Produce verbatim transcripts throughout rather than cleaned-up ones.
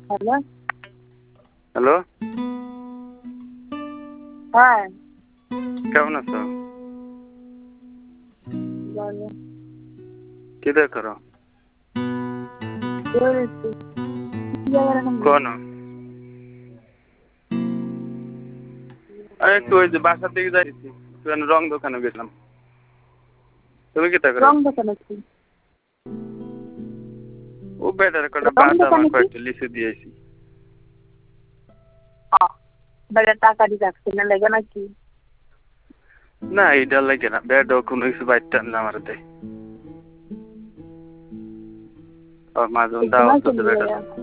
Hello hello হ্যাঁ কেমন আছো? বলো কি দেখ করো? বলছি কি জায়গার নাম কোন আরে একটু ওই যে বাসার দিকে যাইছি, একটু রং দোকানে গেছিলাম। তুমি কি তা করো? রং দোকানে কি ও বেটার কটা রং বাদাম আর দোকানে কি কয়েকটা লিচু দিয়েছি। বেটা টাকা দিয়ে রাখছে না লেগে নাকি না এইটা লাগে না, বেড কোনো কিছু বাইরটান না আমার দেয়। আর মাঝে দাওয়াত আছে বেটা।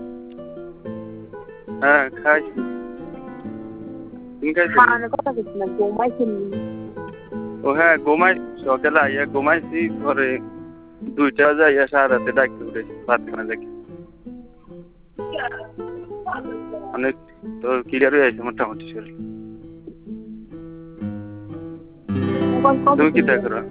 হ্যাঁ খাইছি। তুমি খাইছো? খাওয়ানোর কথা কিছু না ঘুমাইছেন ও হ্যাঁ ঘুমাই, সকালে আইয়া ঘুমাইছি, পরে দুইটা যাইয়া সারা রাতে ডাকতে উঠেছি ভাত খানা দেখি। অনেক তোর ক্লিয়ার হয়ে আছে মোটামুটি শরীর। তুমি কি তা করো?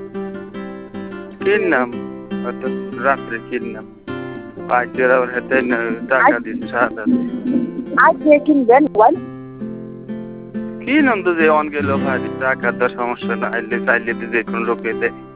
কিনলাম হয়তো রাত্রে কিনলাম, পাইছে আবার হাতে টাকা দিচ্ছে সারা রাতে। আজ যে কিনবেন বল কি নাম তো যে অন গেল ভাই টাকা তো সমস্যা না, আইলে চাইলে যে কোনো লোকে দেয়।